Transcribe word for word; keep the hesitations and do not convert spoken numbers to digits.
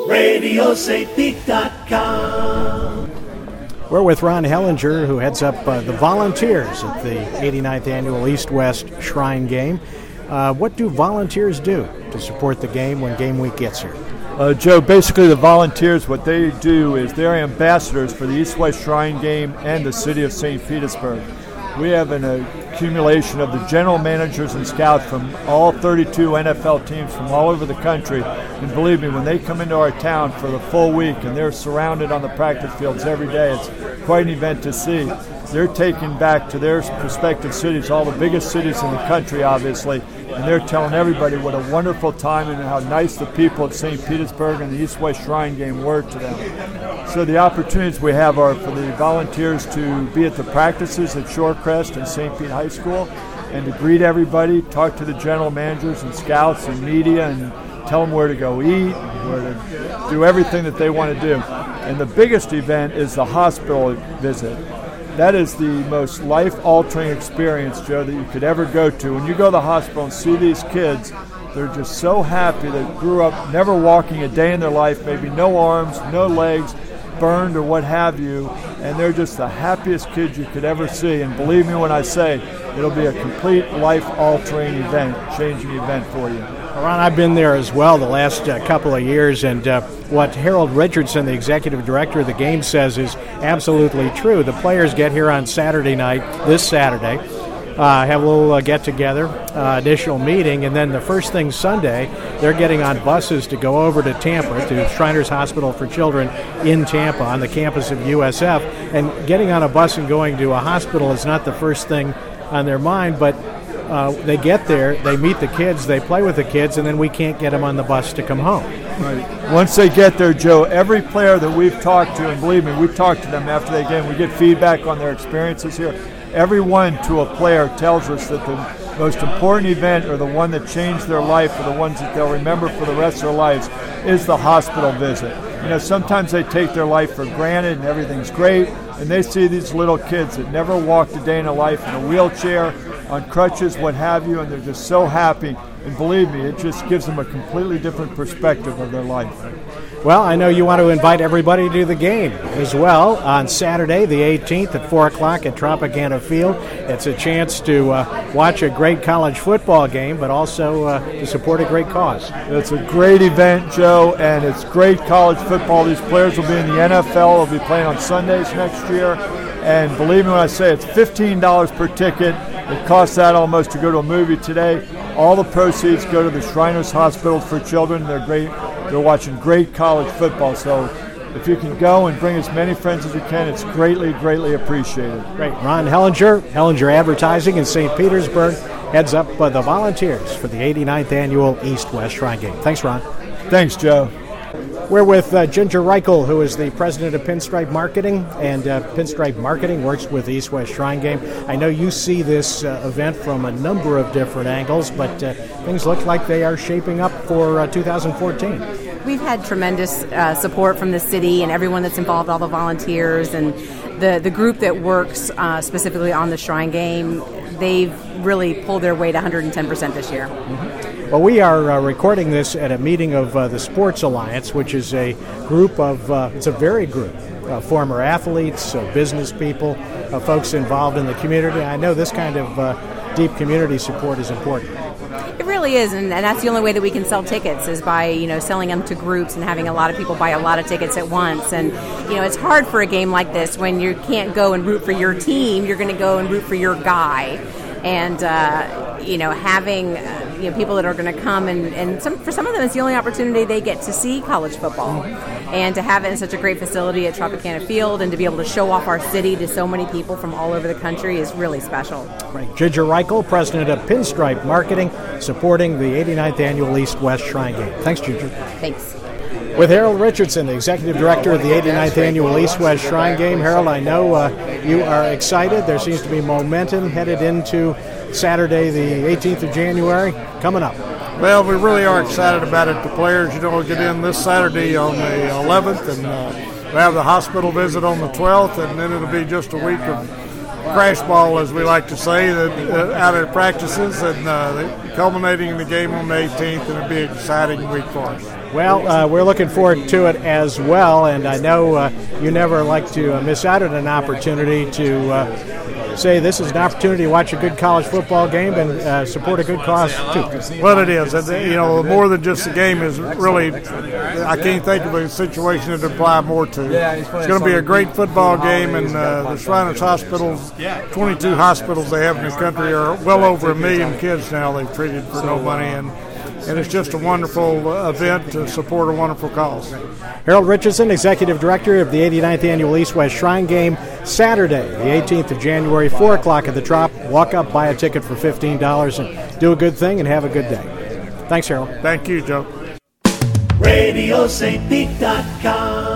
radio st pete dot com. We're with Ron Hellinger, who heads up uh, the Volunteers at the eighty-ninth Annual East-West Shrine Game. Uh, what do volunteers do to support the game when game week gets here? Uh, Joe, basically the volunteers, what they do is they're ambassadors for the East-West Shrine Game and the city of Saint Petersburg. We have an accumulation of the general managers and scouts from all thirty-two N F L teams from all over the country. And believe me, when they come into our town for the full week and they're surrounded on the practice fields every day, it's quite an event to see. They're taking back to their respective cities, all the biggest cities in the country, obviously, and they're telling everybody what a wonderful time and how nice the people at Saint Petersburg and the East-West Shrine Game were to them. So the opportunities we have are for the volunteers to be at the practices at Shorecrest and Saint Pete High School and to greet everybody, talk to the general managers and scouts and media and tell them where to go eat, where to do everything that they want to do. And the biggest event is the hospital visit. That is the most life-altering experience, Joe, that you could ever go to. When you go to the hospital and see these kids, they're just so happy that grew up never walking a day in their life, maybe no arms, no legs, burned or what have you, and they're just the happiest kids you could ever see. And believe me when I say, it'll be a complete life-altering event, changing event for you. Ron, I've been there as well the last uh, couple of years, and uh, what Harold Richardson, the executive director of the game, says is absolutely true. The players get here on Saturday night, this Saturday, uh, have a little uh, get-together, uh, initial meeting, and then the first thing Sunday, they're getting on buses to go over to Tampa, to Shriners Hospital for Children in Tampa on the campus of U S F, and getting on a bus and going to a hospital is not the first thing on their mind, but Uh, they get there, they meet the kids, they play with the kids, and then we can't get them on the bus to come home. Right. Once they get there, Joe, every player that we've talked to, and believe me, we talk to them after they game, we get feedback on their experiences here. Everyone to a player tells us that the most important event or the one that changed their life or the ones that they'll remember for the rest of their lives is the hospital visit. You know, sometimes they take their life for granted and everything's great, and they see these little kids that never walked a day in their life in a wheelchair, on crutches, what have you, and they're just so happy. And believe me, it just gives them a completely different perspective of their life. Well, I know you want to invite everybody to the game as well on Saturday, the eighteenth at four o'clock at Tropicana Field. It's a chance to uh, watch a great college football game, but also uh, to support a great cause. It's a great event, Joe, and it's great college football. These players will be in the N F L. They'll be playing on Sundays next year. And believe me when I say it's fifteen dollars per ticket. It costs that almost to go to a movie today. All the proceeds go to the Shriners Hospital for Children. They're great. They're watching great college football. So if you can go and bring as many friends as you can, it's greatly, greatly appreciated. Great. Ron Hellinger, Hellinger Advertising in Saint Petersburg, heads up uh, the volunteers for the eighty-ninth Annual East-West Shrine Game. Thanks, Ron. Thanks, Joe. We're with uh, Ginger Reichel, who is the president of Pinstripe Marketing, and uh, Pinstripe Marketing works with the East-West Shrine Game. I know you see this uh, event from a number of different angles, but uh, things look like they are shaping up for uh, two thousand fourteen. We've had tremendous uh, support from the city and everyone that's involved, all the volunteers, and the, the group that works uh, specifically on the Shrine Game. They've really pulled their weight one hundred ten percent this year. Mm-hmm. Well, we are uh, recording this at a meeting of uh, the Sports Alliance, which is a group of, uh, it's a varied group, uh, former athletes, uh, business people, uh, folks involved in the community. I know this kind of uh, deep community support is important. It really is, and, and that's the only way that we can sell tickets is by, you know, selling them to groups and having a lot of people buy a lot of tickets at once. And, you know, it's hard for a game like this when you can't go and root for your team. You're going to go and root for your guy. And, uh, you know, having uh, you know people that are going to come and, and some for some of them it's the only opportunity they get to see college football. And to have it in such a great facility at Tropicana Field and to be able to show off our city to so many people from all over the country is really special. Right. Ginger Reichel, president of Pinstripe Marketing, supporting the eighty-ninth Annual East-West Shrine Game. Thanks, Ginger. Thanks. With Harold Richardson, the executive director of the eighty-ninth Annual East-West Shrine Game. Harold, I know uh, you are excited. There seems to be momentum headed into Saturday, the eighteenth of January, coming up. Well, we really are excited about it. The players, you know, get in this Saturday on the eleventh, and uh, we have the hospital visit on the twelfth, and then it'll be just a week of crash ball, as we like to say, that, uh, out of practices, and uh, culminating in the game on the eighteenth, and it'll be an exciting week for us. Well, uh, we're looking forward to it as well, and I know uh, you never like to uh, miss out on an opportunity to uh, say this is an opportunity to watch a good college football game and uh, support a good cause, too. Well, it is. And, you know, more than just the game is really, I can't think of a situation that apply more to. It's going to be a great football game, and uh, the Shriners Hospitals, twenty-two hospitals they have in the country, are well over a million kids now they've treated for no money, and And it's just a wonderful event to support a wonderful cause. Harold Richardson, Executive Director of the eighty-ninth Annual East-West Shrine Game, Saturday, the eighteenth of January, four o'clock at the Trop. Walk up, buy a ticket for fifteen dollars, and do a good thing and have a good day. Thanks, Harold. Thank you, Joe. Radio Saint Pete dot com